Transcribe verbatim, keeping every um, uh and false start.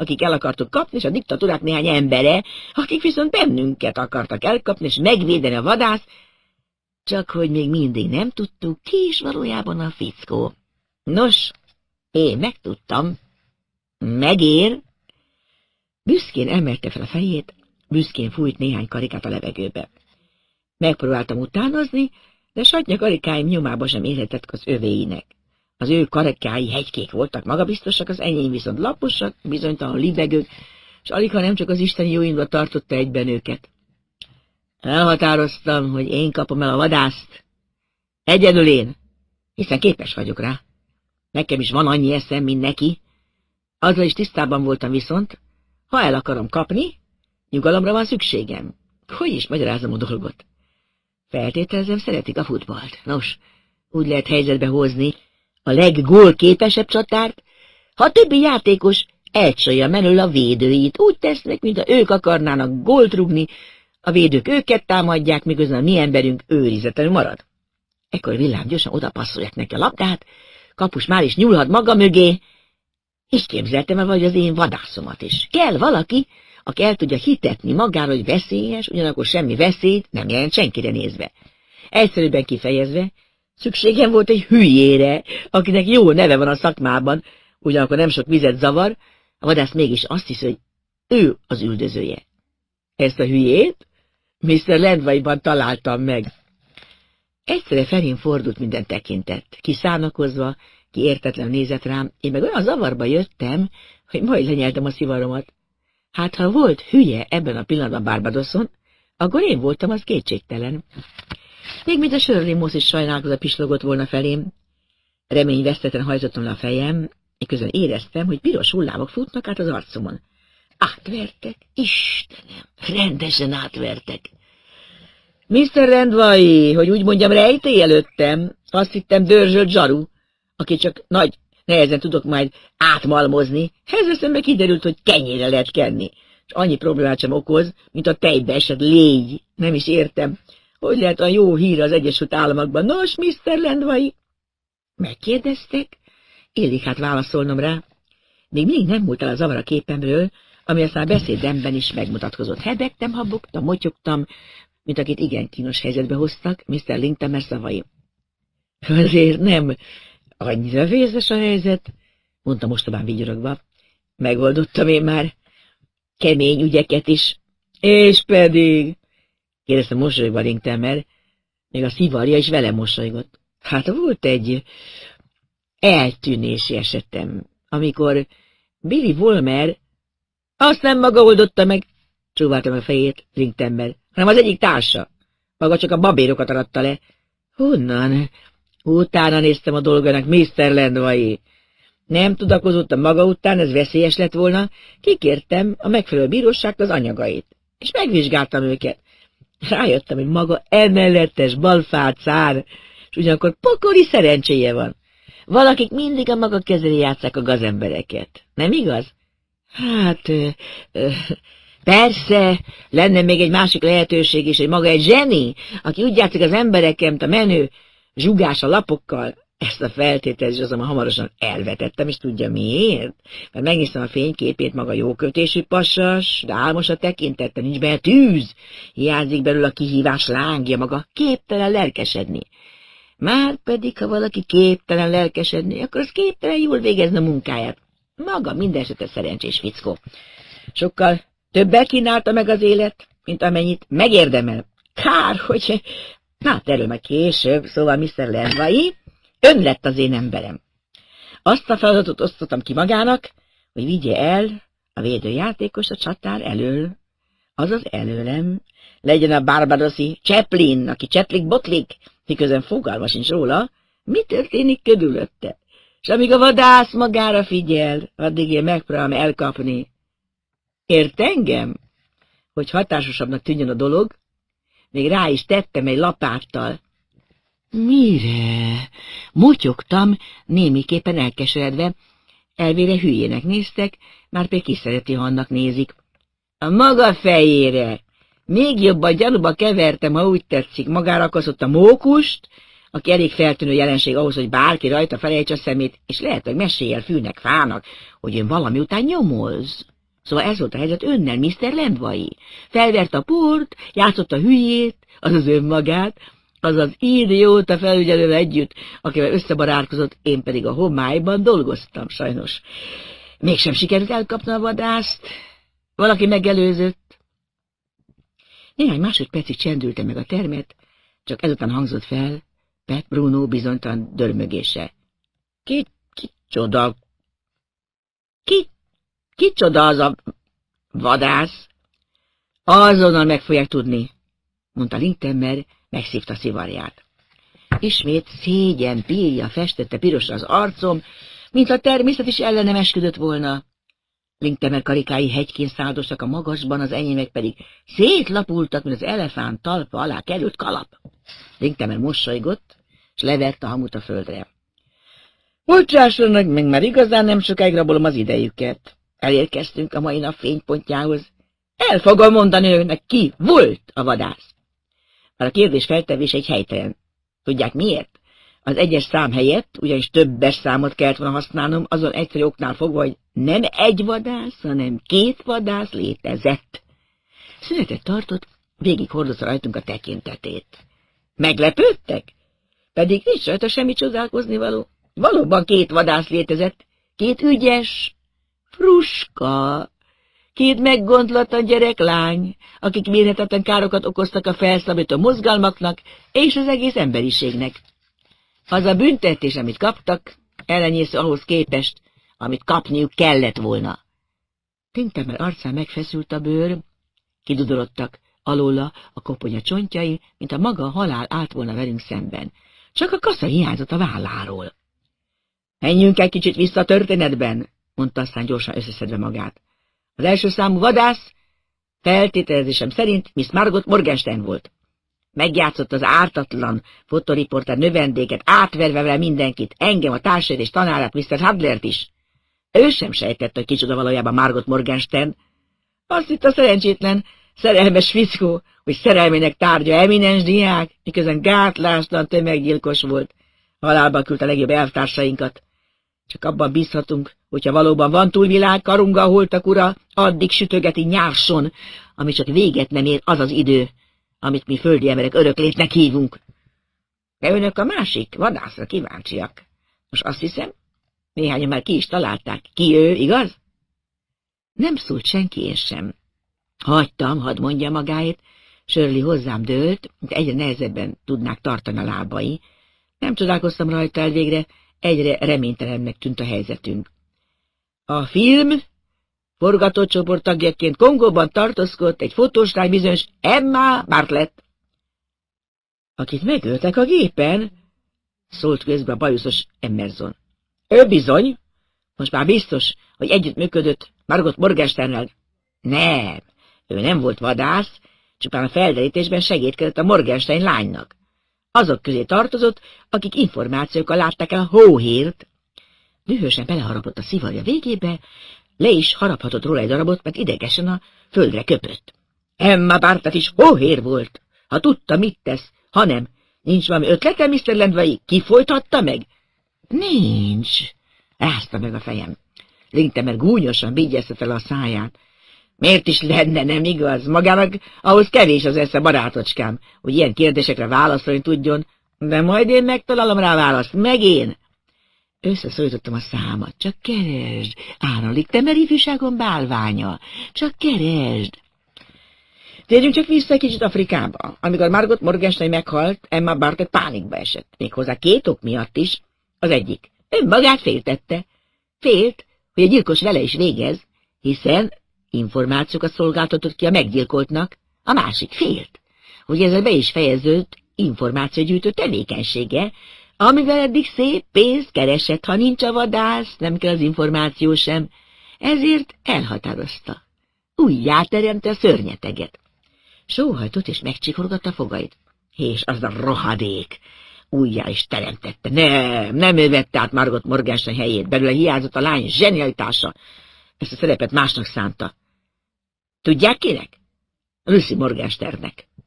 akik el akartuk kapni, és a diktatúrák néhány embere, akik viszont bennünket akartak elkapni, és megvédeni a vadász, csak hogy még mindig nem tudtuk, ki is valójában a fickó. Nos, én megtudtam. Megér. Büszkén emelte fel a fejét, büszkén fújt néhány karikát a levegőbe. Megpróbáltam utánozni, de satnya karikáim nyomába sem érhetett az övéinek. Az ő karikái hegykék voltak, magabiztosak, az enyém viszont laposak, bizonytalan libegők, és aligha nem csak az isteni jóindba tartotta egyben őket. Elhatároztam, hogy én kapom el a vadászt. Egyedül én, hiszen képes vagyok rá. Nekem is van annyi eszem, mint neki. Azzal is tisztában voltam viszont, ha el akarom kapni, nyugalomra van szükségem. Hogy is magyarázom a dolgot? Feltételezem, szeretik a futballt. Nos, úgy lehet helyzetbe hozni a leggólképesebb csatárt, ha a többi játékos elcsalja menül a védőit. Úgy tesznek, mintha ők akarnának gólt rúgni, a védők őket támadják, miközben a mi emberünk őrizetlenül marad. Ekkor villám gyorsan odapasszolják neki a labdát, kapus már is nyúlhat maga mögé, és képzeltem el, vagy az én vadászomat is. Kell valaki, aki el tudja hitetni magára, hogy veszélyes, ugyanakkor semmi veszélyt nem jelent senkire nézve. Egyszerűbben kifejezve, szükségem volt egy hülyére, akinek jó neve van a szakmában, ugyanakkor nem sok vizet zavar, a vadász mégis azt hiszi, hogy ő az üldözője. Ezt a hülyét miszter Landway-ban találtam meg. Egyszerre felén fordult minden tekintet, ki szánakozva, ki értetlen nézett rám, én meg olyan zavarba jöttem, hogy majd lenyeltem a szivaromat. Hát, ha volt hülye ebben a pillanatban Barbadoson, akkor én voltam, az kétségtelen. Még mint a Shirley Moss is sajnálkozva pislogott volna felém. Reményveszteten hajtottam le a fejem, miközben éreztem, hogy piros hullámok futnak át az arcomon. Átvertek, Istenem, rendesen átvertek. miszter Landway, hogy úgy mondjam, rejtély előttem, azt hittem dörzsölt zsaru, aki csak nagy nehezen tudok majd átmalmozni. Ezzel szemben kiderült, hogy kenyére lehet kenni, és annyi problémát sem okoz, mint a tejbe esett légy. Nem is értem, hogy lehet a jó hír az Egyesült Államokban. Nos, miszter Landway, megkérdeztek? Illik hát válaszolnom rá. Még mindig nem múlt el a zavar a képemről, ami aztán a beszédemben is megmutatkozott. Hebegtem, habogtam, motyogtam, mint akit igen kínos helyzetbe hoztak, miszter Linktemer szavai. Azért nem annyira vészes a helyzet, mondta mostobán vigyorogva. Megoldottam én már kemény ügyeket is. És pedig, kérdezte mosolyogva Linktemer, még a szivarja is velem mosolygott. Hát volt egy eltűnési esetem, amikor Billy Wolmer, azt nem maga oldotta meg, csóváltam a fejét Linktemer, hanem az egyik társa. Maga csak a babérokat aratta le. Honnan? Utána néztem a dolgának, miszter Landway. Nem tudakozottam maga után, ez veszélyes lett volna, kikértem a megfelelő bíróságtól az anyagait, és megvizsgáltam őket. Rájöttem, hogy maga emelletes balfácár, és ugyanakkor pokoli szerencséje van. Valakik mindig a maga kezére játsszák a gazembereket. Nem igaz? Hát, ö, ö, persze, lenne még egy másik lehetőség is, hogy maga egy zseni, aki úgy játszik az emberekkel, mint a menő zsugás a lapokkal. Ezt a feltételezést azonban hamarosan elvetettem, és tudja miért? Mert megnéztem a fényképét, maga jókötésű pasas, de álmos a tekintette, nincs benne tűz, hiányzik belőle a kihívás lángja, maga képtelen lelkesedni. Már pedig, ha valaki képtelen lelkesedni, akkor az képtelen jól végezni a munkáját. Maga minden esetre szerencsés fickó. Sokkal többel kínálta meg az élet, mint amennyit megérdemel. Kár, hogy... Na, erről meg később, szóval miszter Landway, ön lett az én emberem. Azt a feladatot osztottam ki magának, hogy vigye el a védőjátékos a csatár elől, azaz előlem, legyen a barbadosi Chaplin, aki csetlik botlik, miközben fogalma sincs róla, mi történik körülötte. És amíg a vadász magára figyel, addig én megpróbálom elkapni. Ért engem? Hogy hatásosabbnak tűnjön a dolog, még rá is tettem egy lapáttal. Mire? Motyogtam, némiképpen elkeseredve. Elvére hülyének néztek, már pedig ki szereti, ha annak nézik. A maga fejére! Még jobban gyanúba kevertem, ha úgy tetszik, magára akaszott a mókust, aki elég feltűnő jelenség ahhoz, hogy bárki rajta felejtse a szemét, és lehet, hogy meséljel fűnek, fának, hogy ön valami után nyomoz. Szóval ez volt a helyzet önnel, miszter Lendvai. Felvert a port, játszott a hülyét, azaz önmagát, az az idióta felügyelővel együtt, akivel összebarátkozott, én pedig a homályban dolgoztam, sajnos. Mégsem sikerült elkapni a vadászt. Valaki megelőzött. Néhány másodpercig csendülte meg a termet, csak ezután hangzott fel Pet Bruno bizonytalan dörmögése. Ki, ki csoda? Ki, ki csoda az a vadász? Azonnal meg fogják tudni, mondta Linktemmer, megszívta szivarját. Ismét szégyen pírja festette pirosra az arcom, mint a természet is ellenem esküdött volna. Linktemmer karikái hegyként száldosak a magasban, az enyémek pedig szétlapultak, mint az elefánt talpa alá került kalap. Linktemmer mosolygott, és leverte a hamut a földre. Bocsássanak meg, már igazán nem sokáig rabolom az idejüket. Elérkeztünk a mai nap fénypontjához. El fogom mondani önnek, ki volt a vadász. Már a kérdés feltevés egy helytelen. Tudják miért? Az egyes szám helyett, ugyanis többes számot kellett volna használnom, azon egyszerű oknál fogva, hogy nem egy vadász, hanem két vadász létezett. Szünetet tartott, végig hordozta rajtunk a tekintetét. Meglepődtek? Pedig nincs rajta semmi csodálkozni való. Valóban két vadász létezett, két ügyes, fruska, két meggondlatlan gyereklány, akik mérhetetlen károkat okoztak a felszabadító mozgalmaknak és az egész emberiségnek. Az a büntetés, amit kaptak, ellenyésző ahhoz képest, amit kapniuk kellett volna. Linktemmer arcán megfeszült a bőr, kidudorodtak alóla a koponya csontjai, mint a maga a halál állt volna velünk szemben. Csak a kasza hiányzott a válláról. Menjünk egy kicsit vissza a történetben, mondta aztán gyorsan összeszedve magát. Az első számú vadász feltételezésem szerint Miss Margot Morgenstern volt. Megjátszott az ártatlan fotoriporter növendéket, átverve vele mindenkit, engem, a társait és tanárát, miszter Hadlert is. Ő sem sejtette, hogy kicsoda valójában Margot Morgenstern. Azt hitt a szerencsétlen, szerelmes fickó, hogy szerelmének tárgya eminens diák, miközben gátlástan tömeggyilkos volt. Halálba küldte a legjobb elvtársainkat. Csak abban bízhatunk, hogyha valóban van túlvilág, Karunga holtak ura, addig sütögeti nyárson, ami csak véget nem ér az az idő, amit mi földi emberek öröklétnek hívunk. De önök a másik vadászra kíváncsiak. Most azt hiszem, néhányan már ki is találták. Ki ő, igaz? Nem szólt senki, én sem. Hagytam, hadd mondja magáét, Shirley hozzám dőlt, de egyre nehezebben tudnák tartani a lábai. Nem csodálkoztam rajta elvégre, egyre reménytelennek tűnt a helyzetünk. A film forgatócsoport tagjaként Kongóban tartózkodott egy fotós lány bizonyos Emma Bartlett. Akit megöltek a gépen, szólt közbe a bajuszos Emerson. Ő bizony, most már biztos, hogy együttműködött Margot Morgensternnel. Nem, ő nem volt vadász, csupán a felderítésben segédkezett a Morgenstern lánynak. Azok közé tartozott, akik információkkal látták el a hóhírt. Dühösen beleharapott a szivarja végébe, le is haraphatott róla egy darabot, mert idegesen a földre köpött. Emma Bartlett is hóhér volt, ha tudta, mit tesz, hanem nincs valami ötlete, miszter Lendvai, ki folytatta meg? Nincs, rázta meg a fejem. Linktemmer gúnyosan bígyeztette le a száját. Miért is lenne, nem igaz? Magának ahhoz kevés az esze, barátocskám, hogy ilyen kérdésekre válaszolni tudjon, de majd én megtalálom rá választ, meg én. Összeszorítottam a számat. Csak keresd, Áralik, te mer ifjúságon bálványa. Csak keresd. Térjünk csak vissza egy kicsit Afrikába. Amikor Margot Morgenstern meghalt, Emma Bartlett pánikba esett. Méghozzá két ok miatt is. Az egyik. Önmagát féltette. Félt, hogy a gyilkos vele is végez, hiszen információkat szolgáltatott ki a meggyilkoltnak. A másik félt, hogy ezzel be is fejeződött információgyűjtő tevékenysége, amivel eddig szép pénzt keresett, ha nincs a vadász, nem kell az információ sem. Ezért elhatározta. Újjáteremte a szörnyeteget. Sóhajtott és megcsikorgatta fogait. És az a rohadék újjá is teremtette. Nem, nem ő vette át Margot Morgenstern helyét, belőle hiányzott a lány zsenialitása. Ezt a szerepet másnak szánta. Tudják kinek? Lucy Morgensternnek.